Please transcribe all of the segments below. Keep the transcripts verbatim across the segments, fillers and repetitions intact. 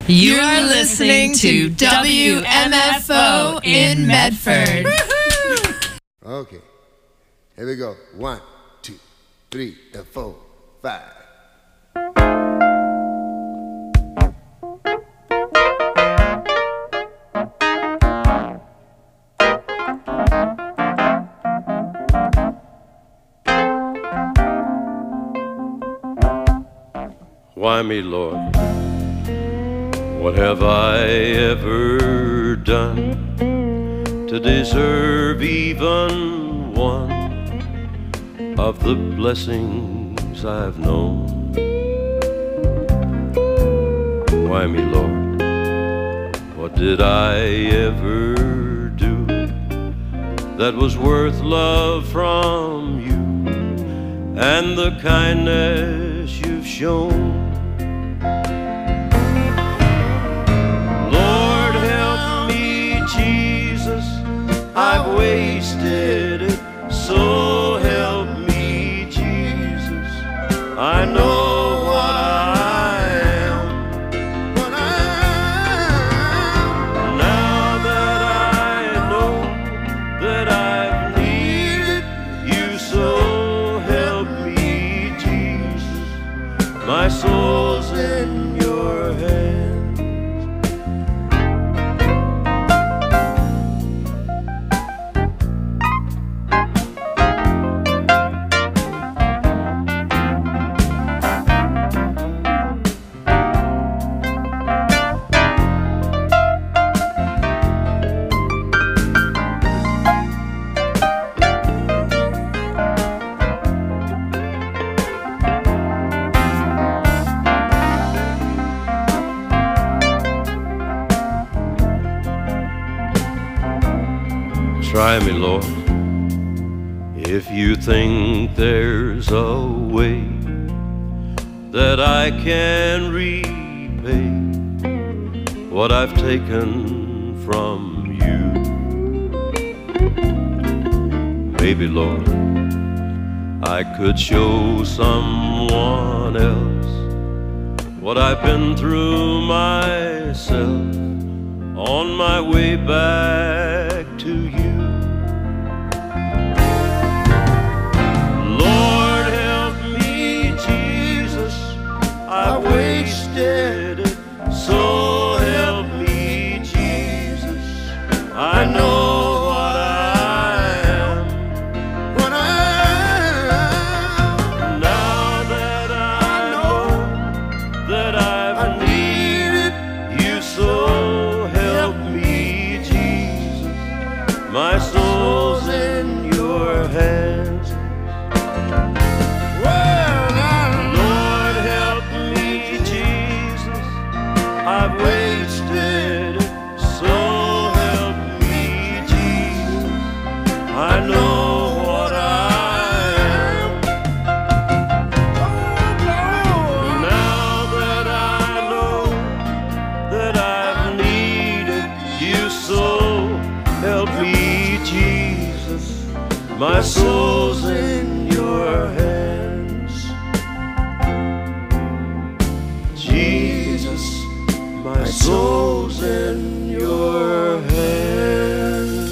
You are listening to W M F O in Medford. Okay, here we go. One, two, three, and four, five. Why me, Lord? What have I ever done to deserve even one of the blessings I've known? Why me, Lord? What did I ever do that was worth love from you and the kindness you've shown? I've wasted it, so help me, Jesus. I know what I am, what I am. Now that I know that I've needed you, so help me, Jesus. My soul's in your hands. Try me, Lord, if you think there's a way that I can repay what I've taken from you. Maybe, Lord, I could show someone else what I've been through myself on my way back to you. I wasted it, so help me, Jesus. I know what I am, what I am. Now that I know that I've needed you, so help me, Jesus. My soul's in your hands. I've wasted it, so help me, Jesus. I know what I am. Now that I know that I've needed you, so help me, Jesus. My soul's in your hands, Jesus. My soul's in your hands.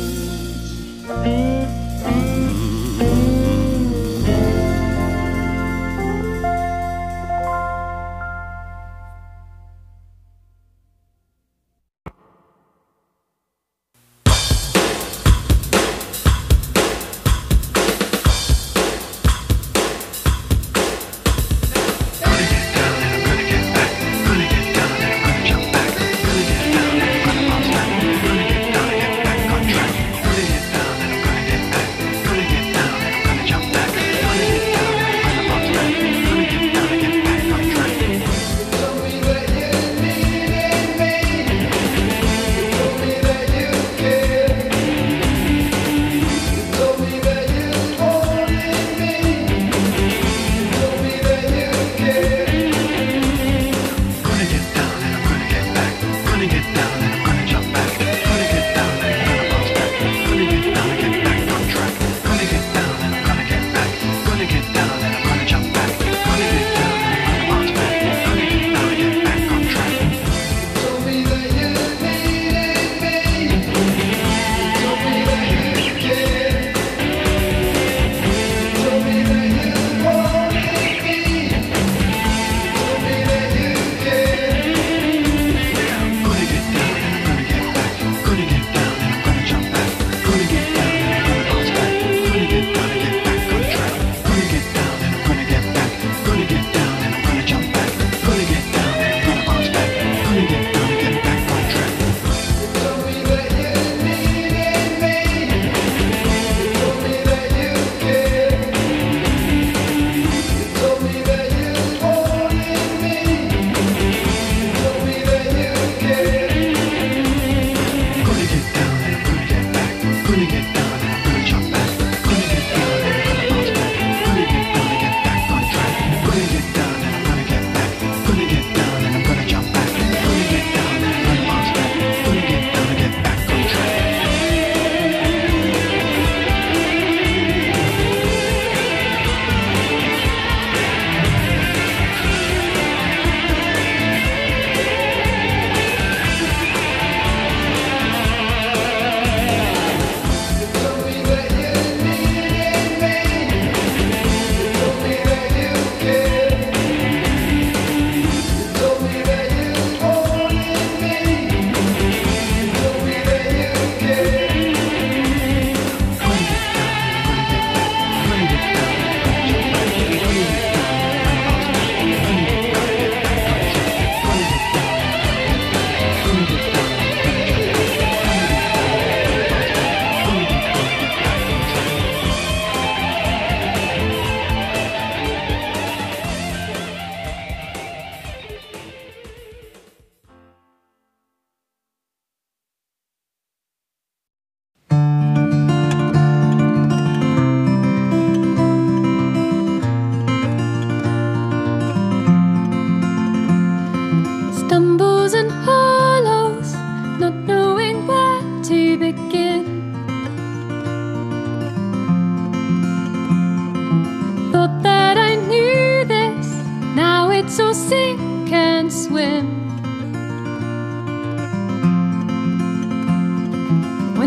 Gonna get down and I'm gonna get down and I'm gonna jump back. Gonna get down and I'm gonna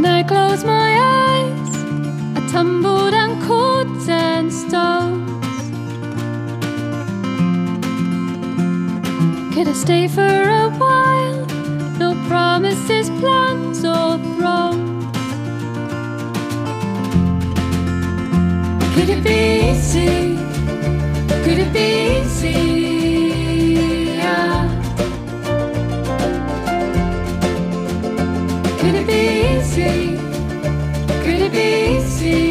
When I close my eyes, I tumble down chords and stones. Could I stay for a while? No promises, plans or thrones. Could it be easy? Could it be easy? Yeah. Could it be easy? Could it be easy?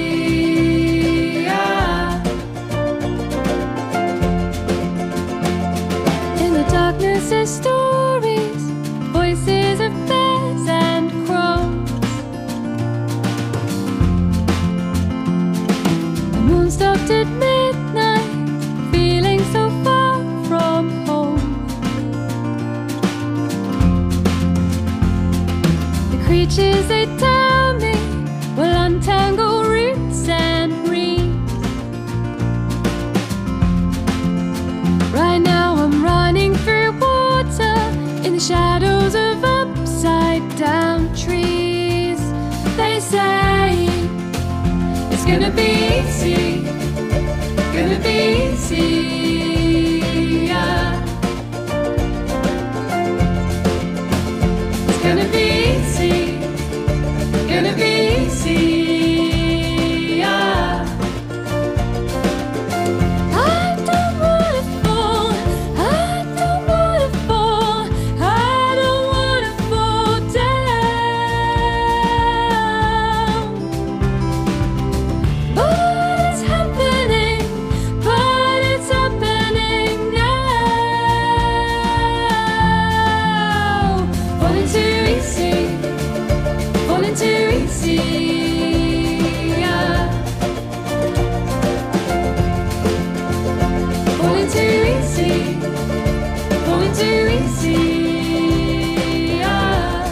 Yeah. In the darkness there's stories, voices of bears and crows. The moon stopped at midnight, feeling so far from home. The creatures they tell me will untangle roots and reeds. Right now I'm running through water in the shadows of upside down trees. They say it's gonna be easy, gonna be easy, yeah. It's gonna be easy, gonna be easy, yeah. I don't wanna fall, I don't wanna fall, I don't wanna fall down. But it's happening, but it's happening now. Falling too easy, falling too easy, yeah. Falling too easy, falling too easy, yeah.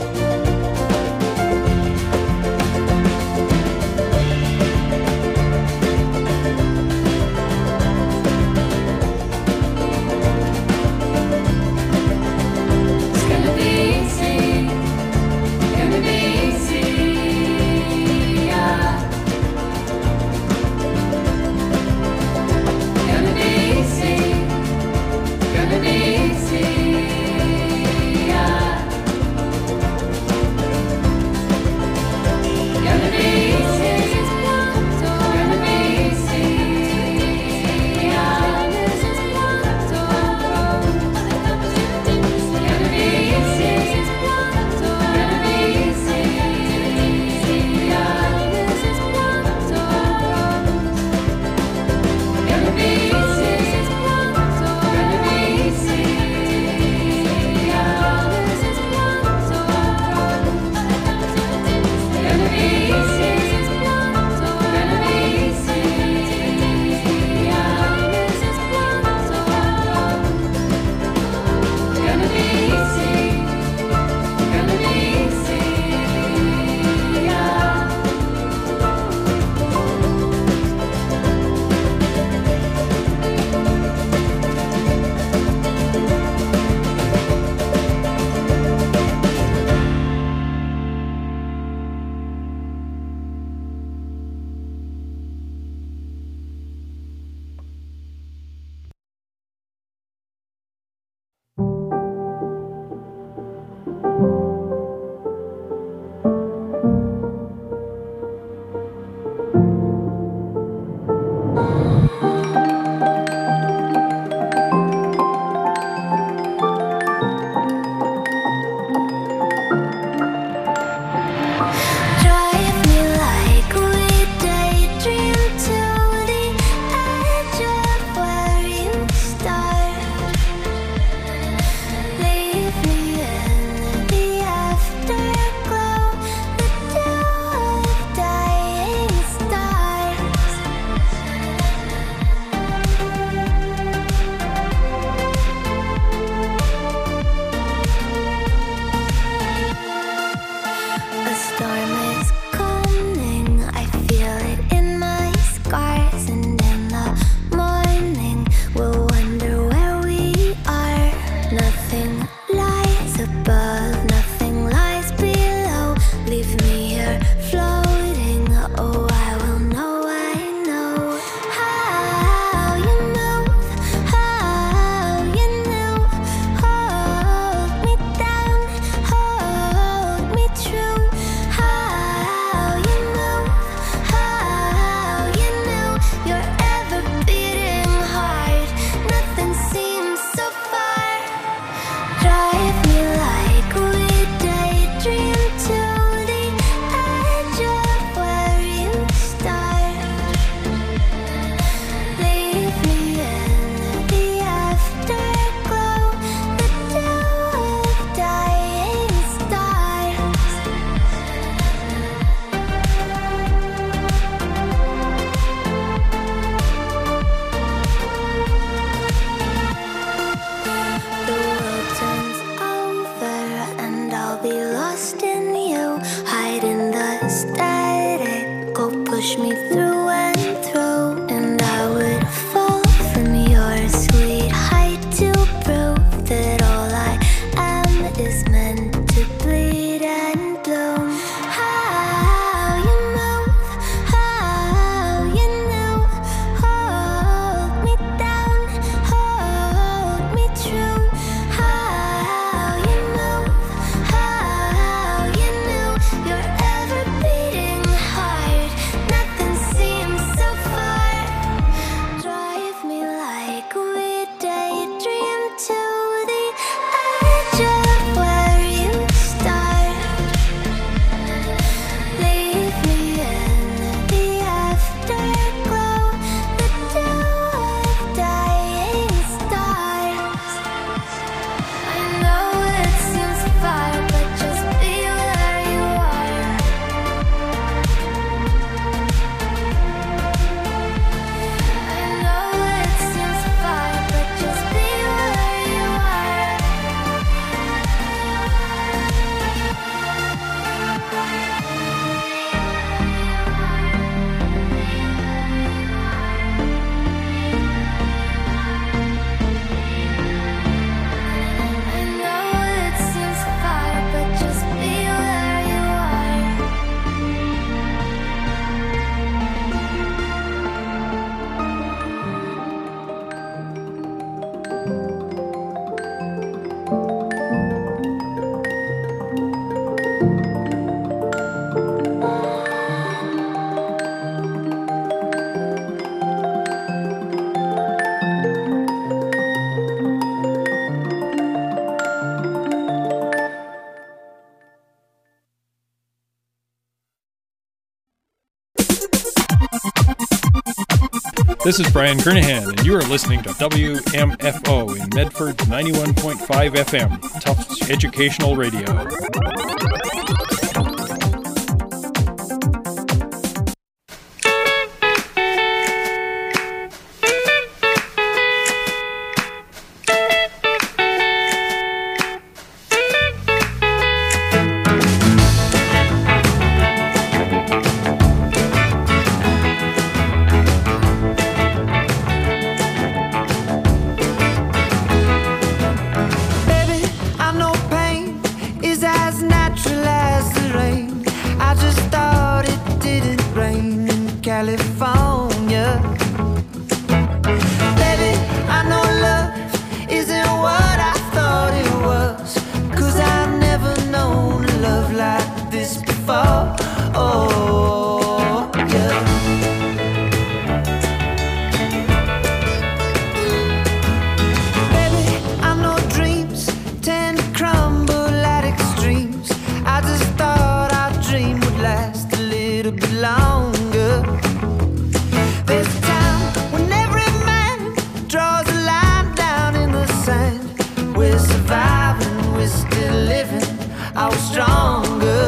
It's gonna be easy, gonna be easy, yeah. Gonna be easy, gonna be easy, yeah. Gonna be easy, gonna be easy, yeah. Gonna be easy, gonna be easy, yeah. Gonna be easy, gonna be easy, yeah. Gonna be easy, gonna be easy, yeah. Gonna be easy, gonna be easy, yeah. Drive me like we daydream to the edge of where you start. Leave me in the afterglow, the dew of dying stars. A storm is coming, I feel it in my scars, and in the morning we'll wonder where we are. Nothing lies above, nothing lies below. Leave me me through and through, and I would fall from your sweet height to prove that all I am is meant to bleed and bloom. How you move, how you knew, hold me down, hold me true. How you move, how you knew, your ever beating heart. Nothing seems so far. Drive me like we daydream to the edge of where you start. Leave me in the afterglow, the dew of dying stars. I know it seems far, but just be where you are. I know it seems far, but just be where you are. I know it seems far, but just be where you are. This is Brian Kernahan, and you are listening to W M F O in Medford ninety-one point five F M, Tufts Educational Radio. Baby, I know pain is as natural as the rain. I just thought it didn't rain in California. Baby, I know love isn't what I thought it was, 'cause I've never known a love like this before. Oh, yeah. Baby, I know dreams tend to crumble at extremes. I just thought our dream would last a little bit longer. There's a time when every man draws a line down in the sand. We're surviving, we're still living, I was stronger.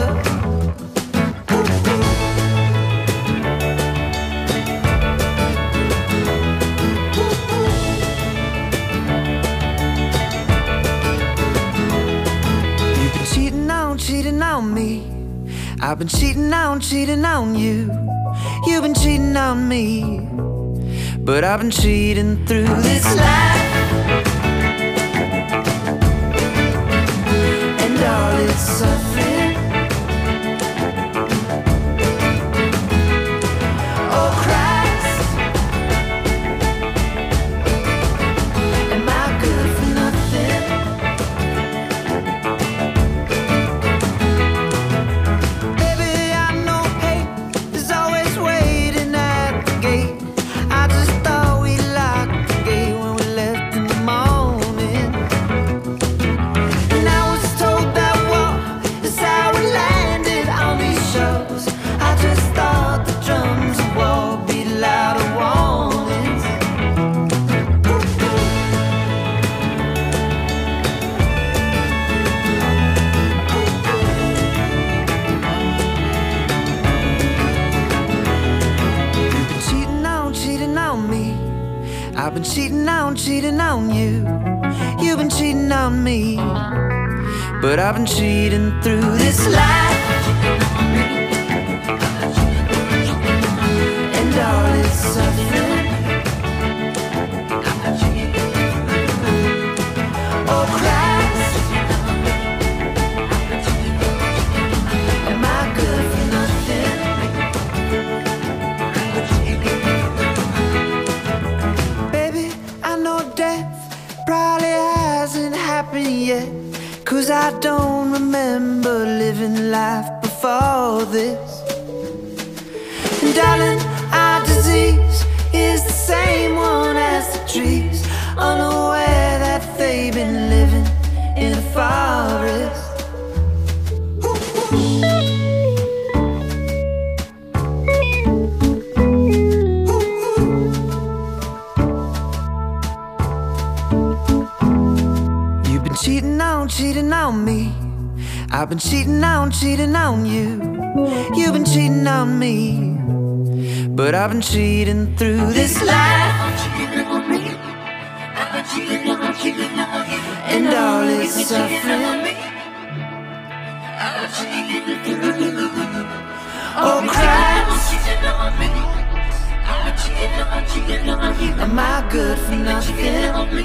You've been cheating on, cheating on me. I've been cheating on, cheating on you. You've been cheating on me, but I've been cheating through this life. And all its suffering. Oh Christ, am I good for nothing? Baby, I know hate is always waiting at the gate. I just thought we locked the gate when we left in the morning. And I was told that war is how we landed on these shores. I just thought the drums of war beat louder warnings. You've been cheating on, cheating on me. I've been cheating on, cheating on you. You've been cheating on me, but I've been cheating through this life. all this. And darling, our disease is the same one as the trees, unaware that they've been living in a forest. You've been cheating on, cheating on me. I've been cheating on, cheating on you. You've been cheating on me, but I've been cheating through this life. And all its suffering. Oh Christ, am I good for nothing?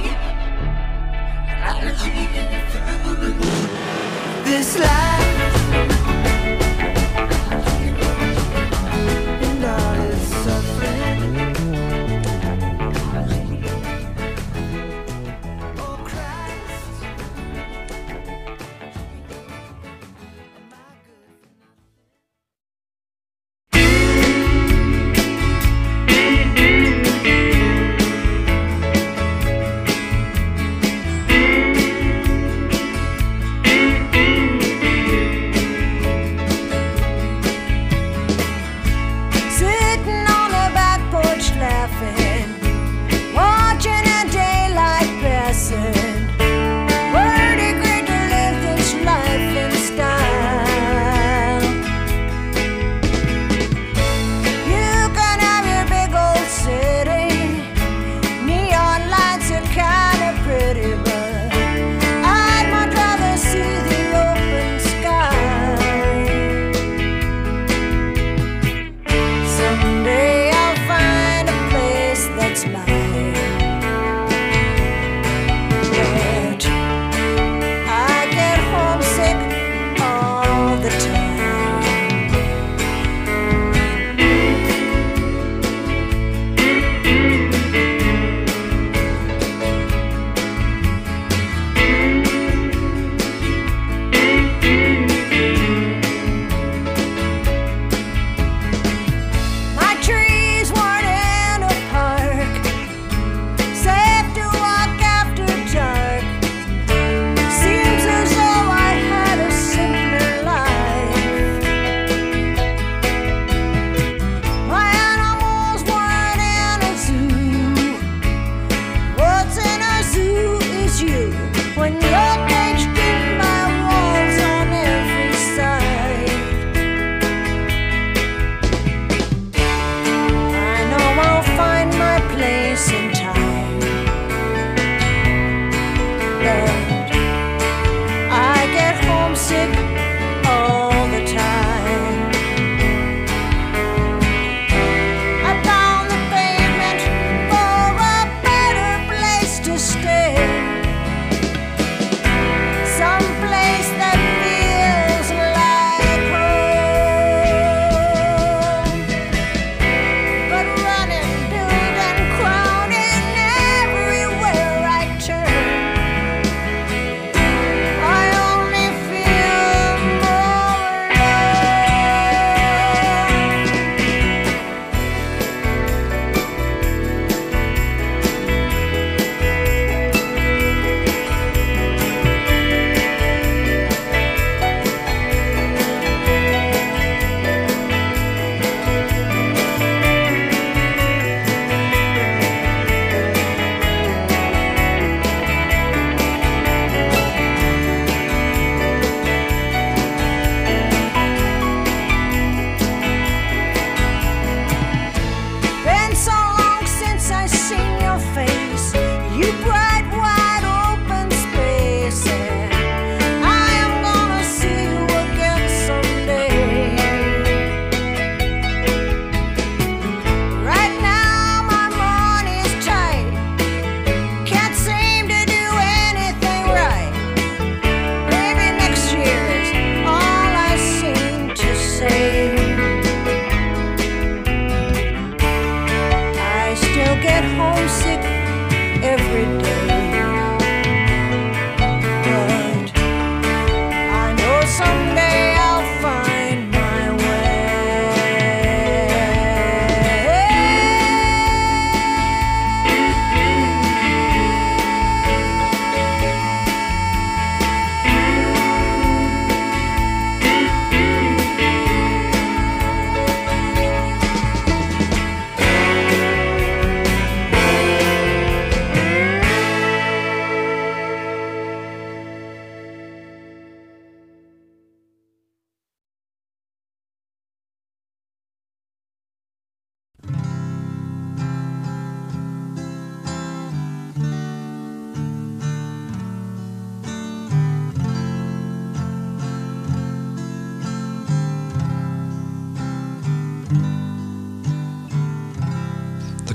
This life and all its suffering. Oh Christ, am I good for nothing?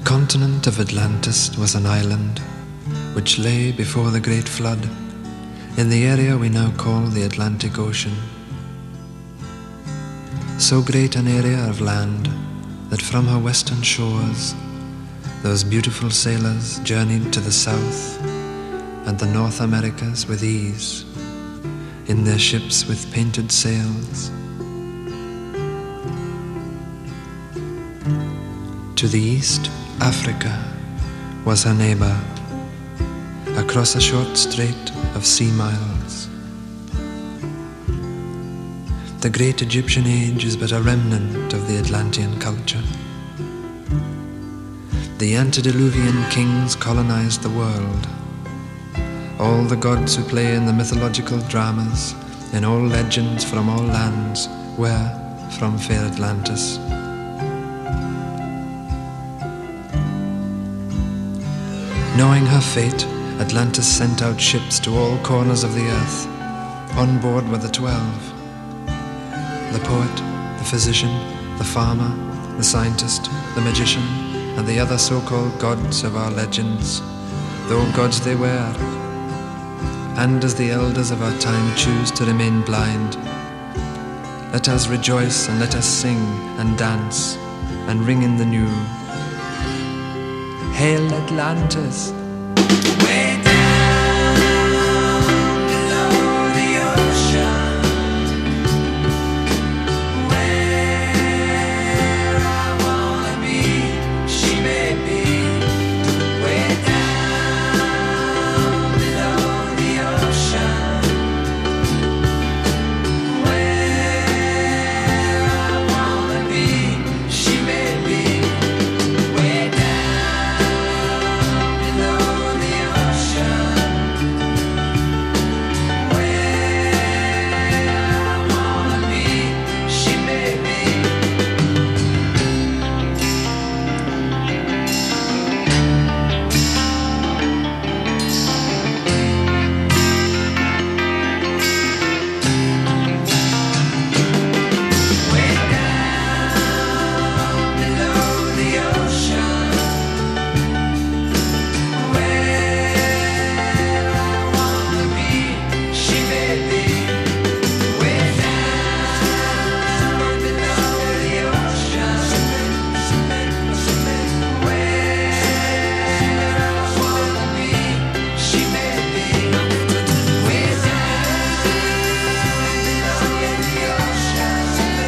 The continent of Atlantis was an island which lay before the great flood in the area we now call the Atlantic Ocean. So great an area of land that from her western shores those beautiful sailors journeyed to the South and the North Americas with ease in their ships with painted sails. To the east, Africa was her neighbor, across a short strait of sea miles. The great Egyptian age is but a remnant of the Atlantean culture. The antediluvian kings colonized the world. All the gods who play in the mythological dramas, in all legends from all lands, were from fair Atlantis. Knowing her fate, Atlantis sent out ships to all corners of the earth. On board were the twelve: the poet, the physician, the farmer, the scientist, the magician, and the other so-called gods of our legends, though gods they were. And as the elders of our time choose to remain blind, let us rejoice and let us sing and dance and ring in the new. Hail Atlantis! Way down below the ocean, where I wanna be, she may be. Way down below the ocean, where I wanna be, she may be. Way down below the ocean, where I wanna be, she may be. Way down below the ocean, where I wanna be, she may be. Way down below the ocean, where I wanna be, she may be. Way down below the ocean,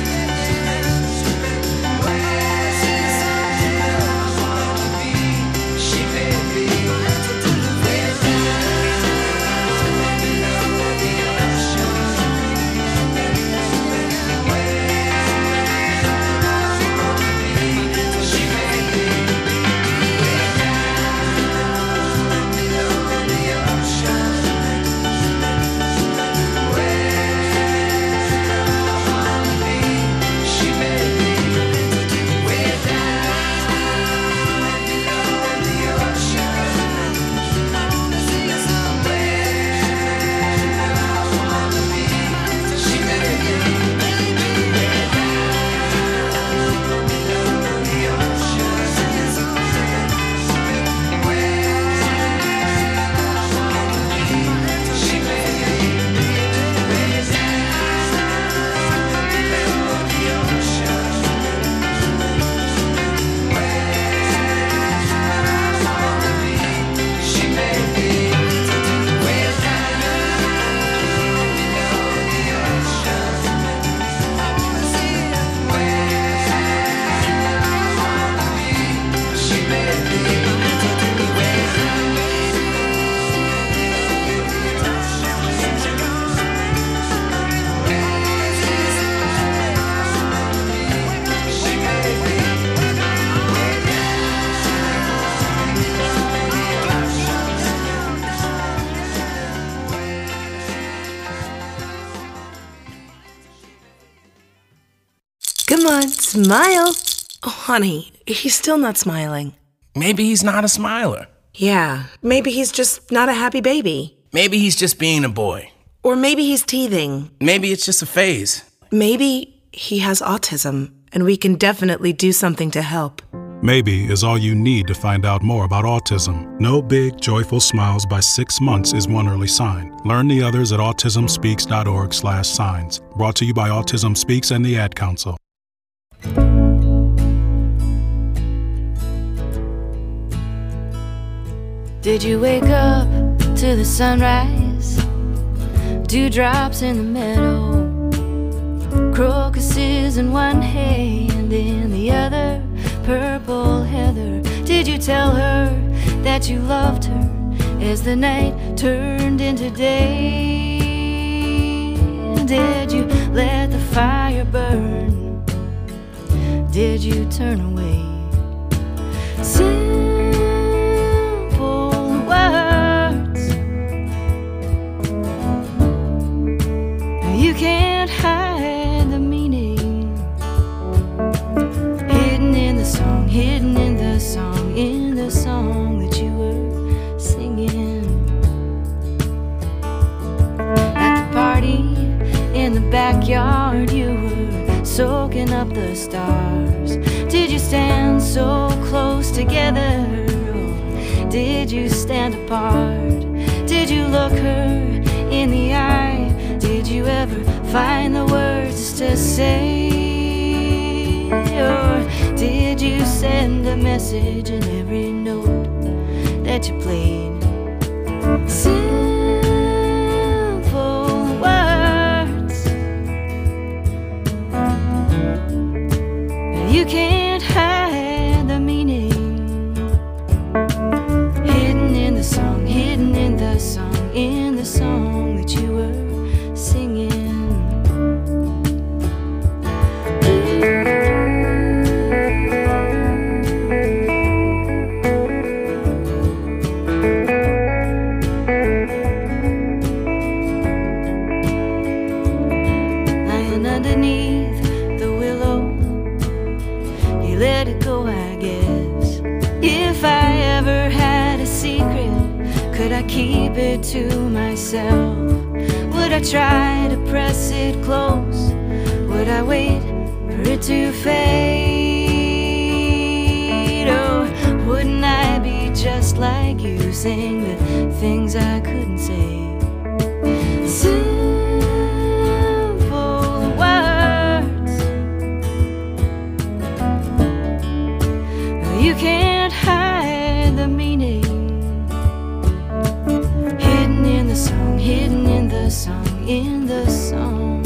Come on, smile. Oh, honey, he's still not smiling. Maybe he's not a smiler. Yeah, maybe he's just not a happy baby. Maybe he's just being a boy. Or maybe he's teething. Maybe it's just a phase. Maybe he has autism, and we can definitely do something to help. Maybe is all you need to find out more about autism. No big, joyful smiles by six months is one early sign. Learn the others at autism speaks dot org slash signs. Brought to you by Autism Speaks and the Ad Council. Did you wake up to the sunrise? Dewdrops in the meadow, crocuses in one hand, in the other purple heather. Did you tell her that you loved her as the night turned into day? Did you let the fire burn? Did you turn away? Simple words, you can't hide the meaning, hidden in the song, hidden in the song, in the song that you were singing. At the party in the backyard, you were soaking up the stars. Did you stand so close together, or did you stand apart? Did you look her in the eye? Did you ever find the words to say? Or did you send a message in every note that you played? Simple words, you can't hide the meaning, hidden in the song, hidden in the song, in the song that you were singing. Lying underneath the willow, you let it go, I guess. If I ever had a secret, could I keep it to myself? Would I try to press it close? Would I wait for it to fade? Or wouldn't I be just like you, saying the things I couldn't say? Simple words, you can't hide the meaning, hidden in the song, hidden in the song, in the song,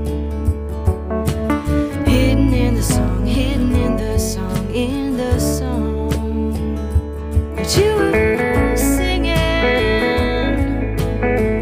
hidden in the song, hidden in the song, in the song that you were singing.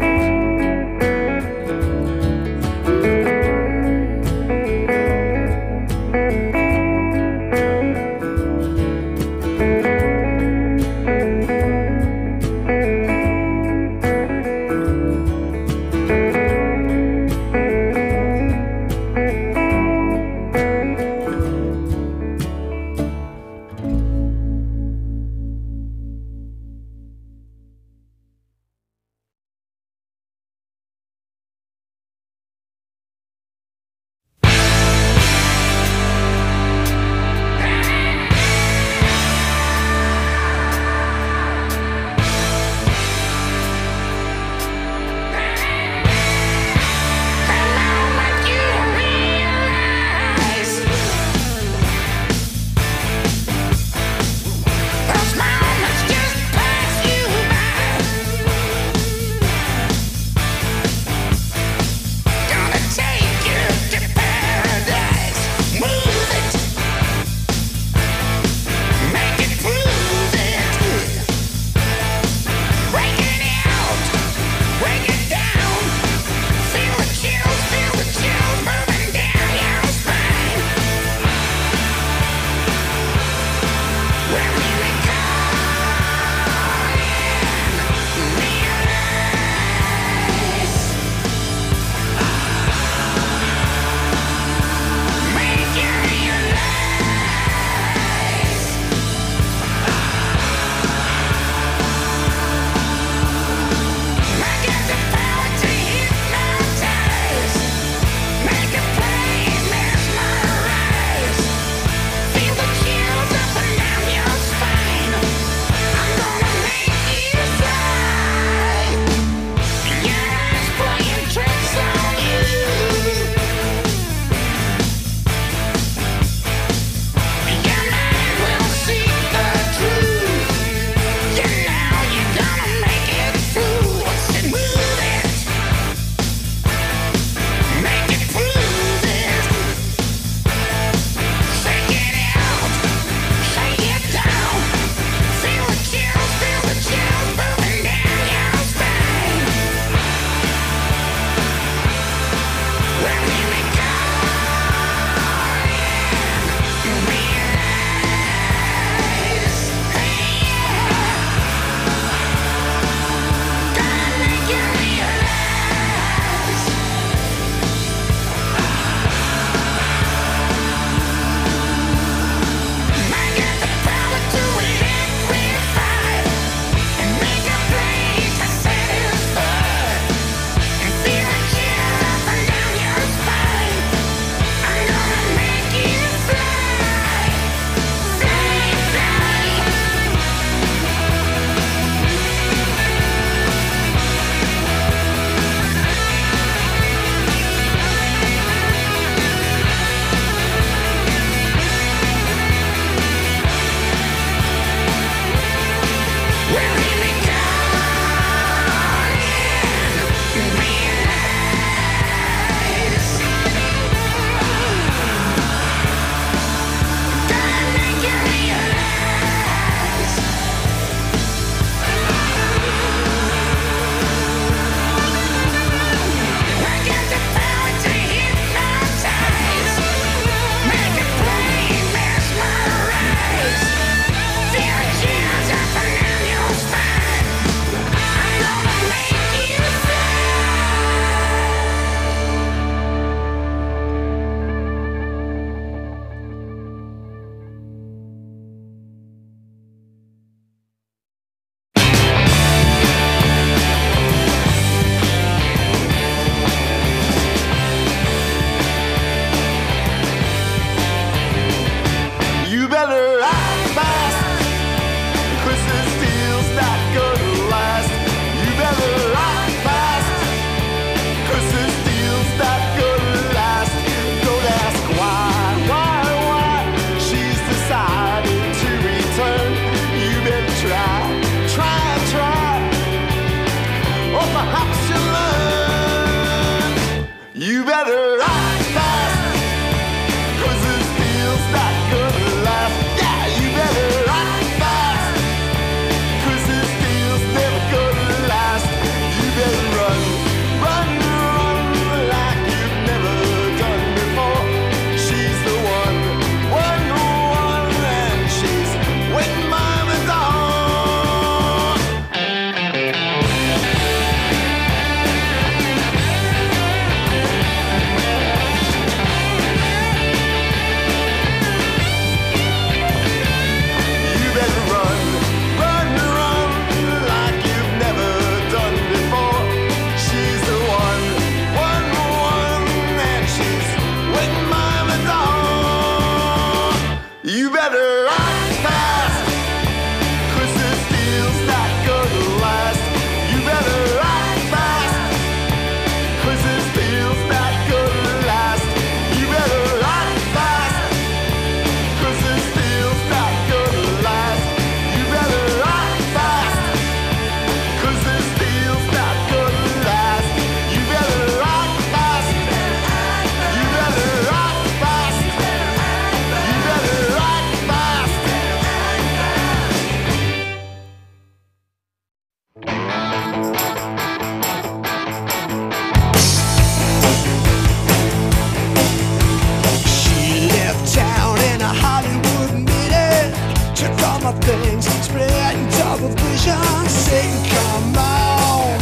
things, spreading double vision. Satan, come on.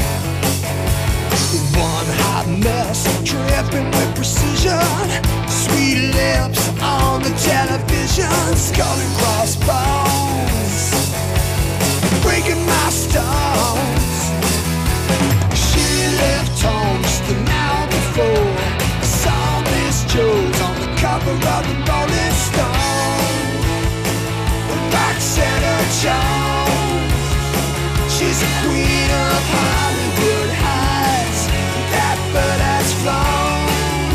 One hot mess, dripping with precision. Sweet lips on the television. Skull and crossbones, breaking my stones. She left home just an hour before. I saw Miss Jones on the cover of the Rolling Stone. Roxana Jones, she's a queen of Hollywood Heights. That bird has flown.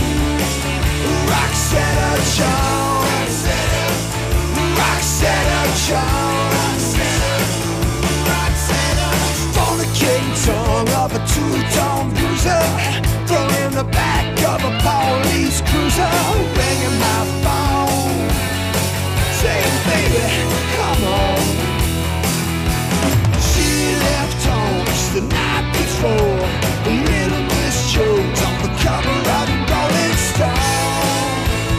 Roxana Jones, Roxana Jones, fornicating tongue of a two-tone bruiser, thrown in the back of a police cruiser, ringing my phone, saying, baby, come on. She left home just the night before. Little Miss Jones on the cover of the Rolling Stone.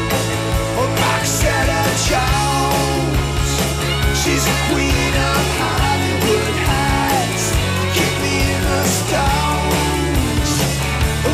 Roxana Jones, she's a queen of Hollywood Heights. Kick me in the stones.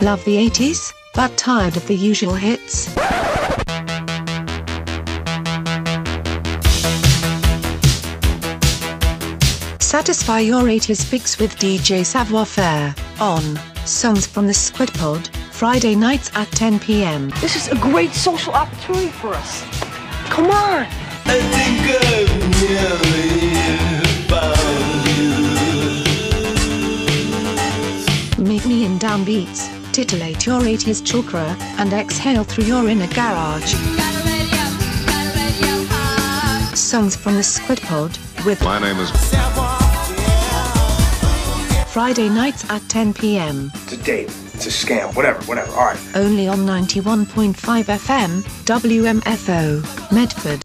Love the eighties, but tired of the usual hits? Satisfy your eighties fix with D J Savoir-Faire on Songs from the Squid Pod, Friday nights at ten p m. This is a great social opportunity for us. Come on! I think I've nearly found you. Meet me in downbeats, titillate your eighties chakra, and exhale through your inner garage. Songs from the Squid Pod with My name is Friday nights at ten p m. It's a date. It's a scam. Whatever, whatever. All right. Only on ninety-one point five F M, W M F O, Medford.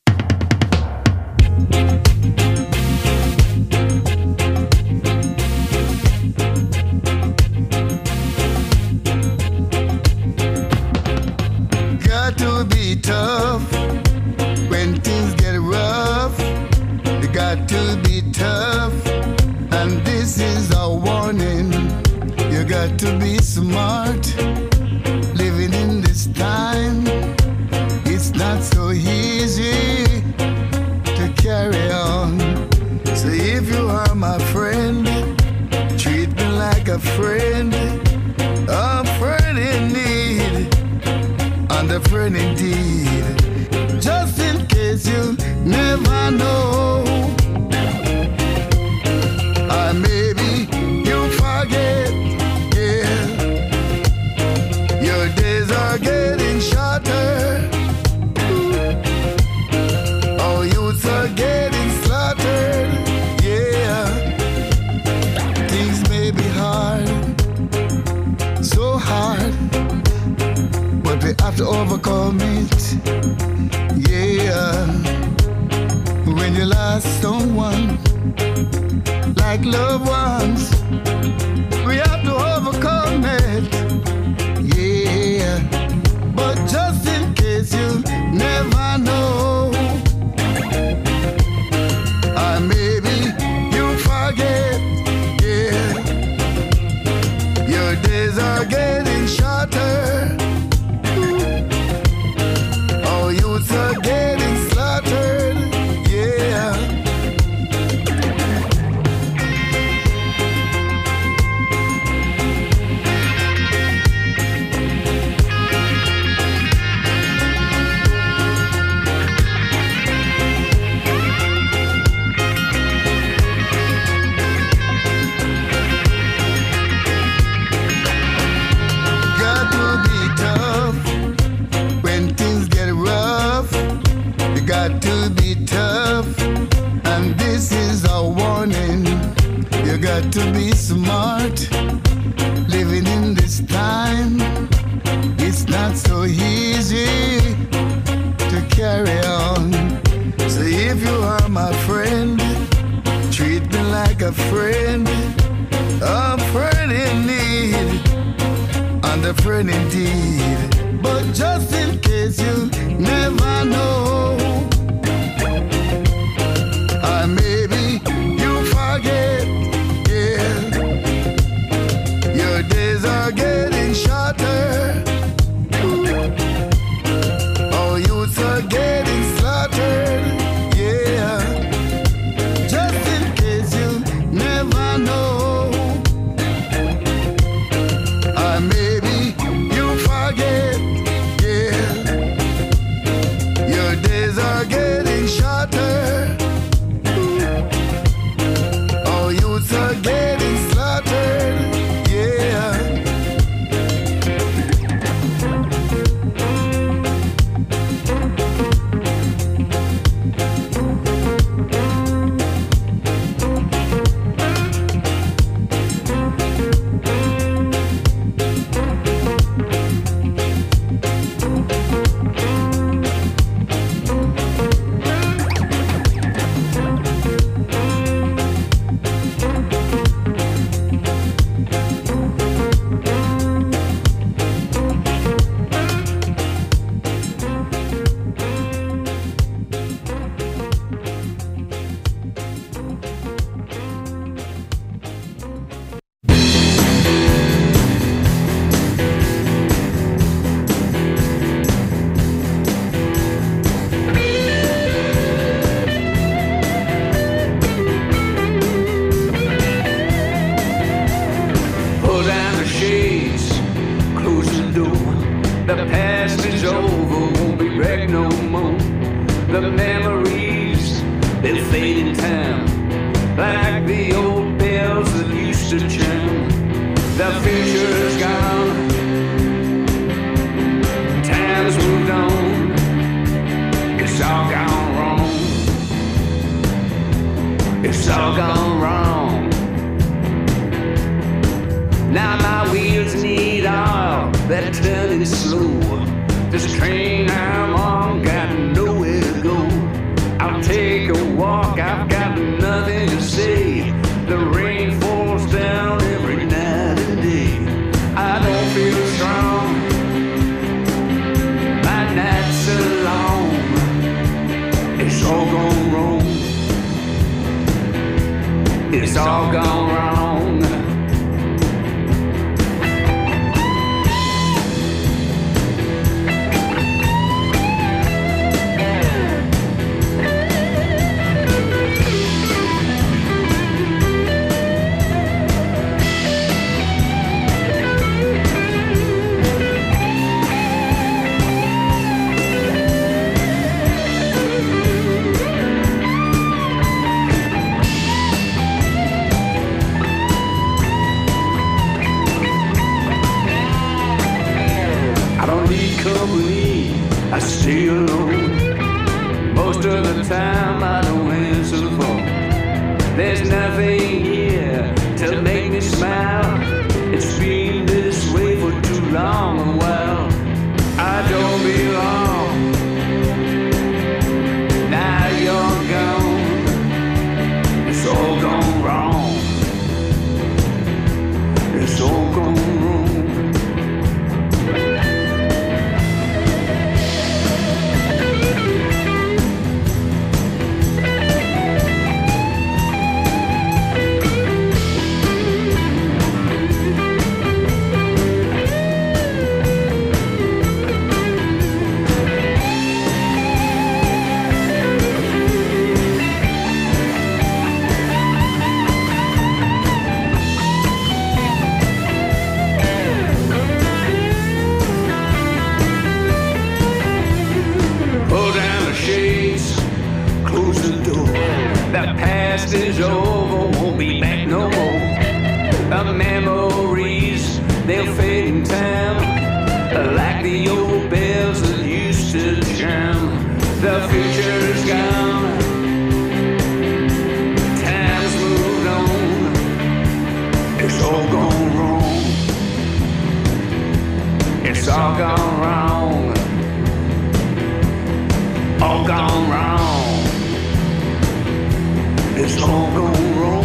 Got to be tough when things get rough. You got to be tough, and this is a warning. You got to be smart. Living in this time, it's not so easy to carry on. So if you are my friend, treat me like a friend, a friend in need, and a friend indeed. Just in case you never know, or maybe you forget. Your days are getting shorter. Oh, youths are getting slaughtered. Yeah, things may be hard, so hard, but we have to overcome it. Yeah, when you lost someone like loved ones, we have to overcome it. Yeah, but just in case you never know, or maybe you forget. Yeah, your days are getting shorter. Oh, youths are getting slaughtered. Yeah. Got to be tough, and this is a warning. You got to be smart. Living in this time, it's not so easy to carry on. So if you are my friend, treat me like a friend, a friend in need, and a friend indeed. But just in case you never know, or maybe you forget. Yeah, your days are getting shorter. Oh, youths are getting slaughtered. Yeah, just in case you never know, or maybe you forget. Yeah, your days The memories, they fade in time, like the old bells that used to chime. The future's gone, time's moved on, it's all gone wrong. It's all gone wrong. Now my wheels need oil, they're turning slow. This train I'm on got nowhere to go. I'll take a walk, I've got nothing to say. The rain falls down every night and day. I don't feel strong, my nights are long. It's all gone wrong. It's all gone wrong. I stay alone. Most of the time I don't answer the phone. There's nothing here to make me smile. It's been this way for too long a while. I don't belong. Now you're gone. It's all gone wrong. It's all gone wrong. Is over, won't be back no more. The memories, they'll fade in time, like the old bells that used to chime. The future's gone, time's moved on. It's all gone wrong. It's all gone wrong. All gone wrong. It's all gone wrong.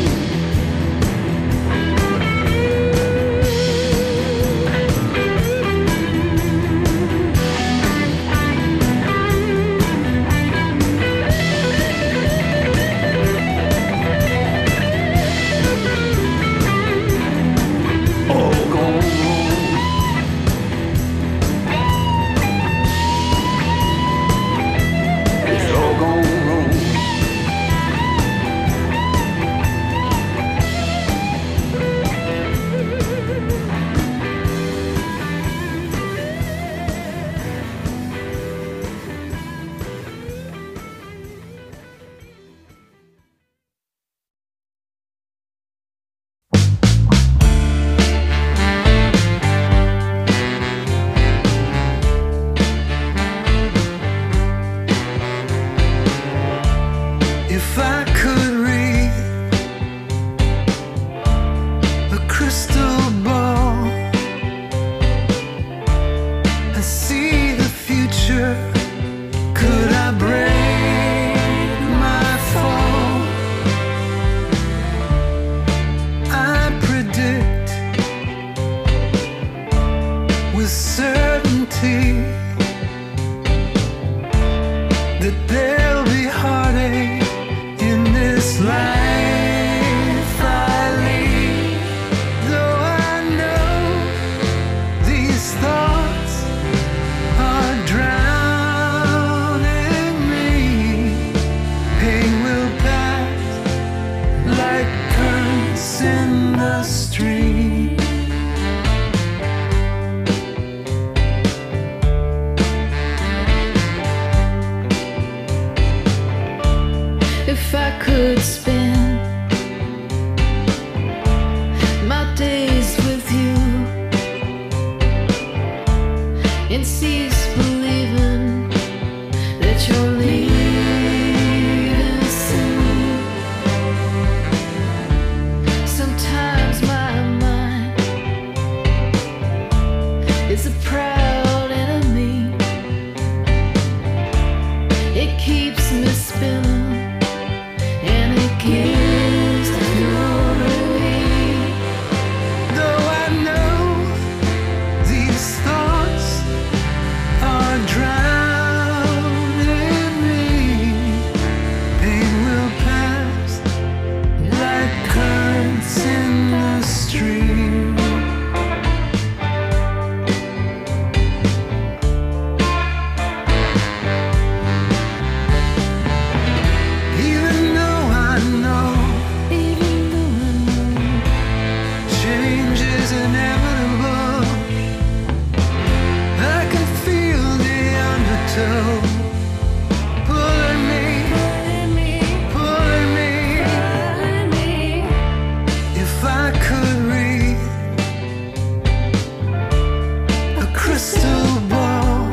All gone wrong. It's all gone wrong. If I could spend my days with you and cease believing that you're leaving soon. Sometimes my mind is a proud enemy. It keeps me spinning and it gives the glory. Though I know these thoughts are drowning me, pain will pass like currents in the stream. Even though I know, even though I know change is inevitable, I can feel the undertow pulling me, pulling me, pulling me. If I could read a crystal ball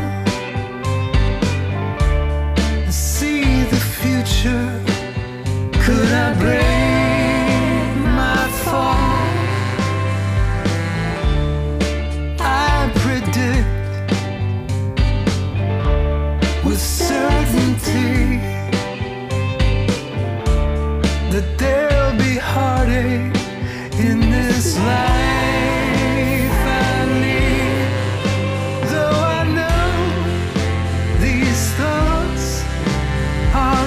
and see the future, could I break my fall? I predict with certainty that there'll be heartache in this life I lead. Though I know these thoughts are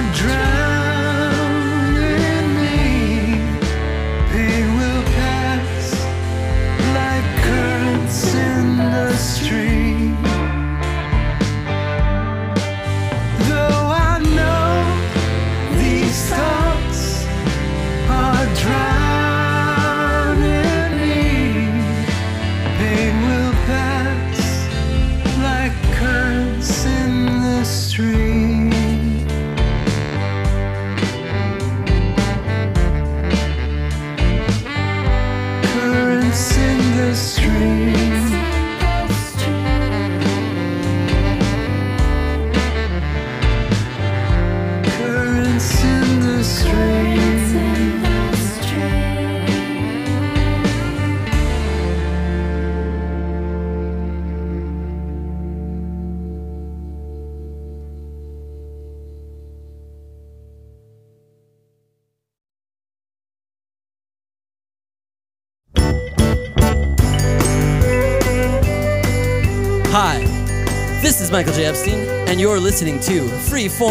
drowning me, pain will pass like currents in the stream. Though I know these thoughts are drowning me, pain will pass like currents in the stream. Currents in the stream. Currents in the stream. Hi, this is Michael J. Epstein, and you're listening to Freeform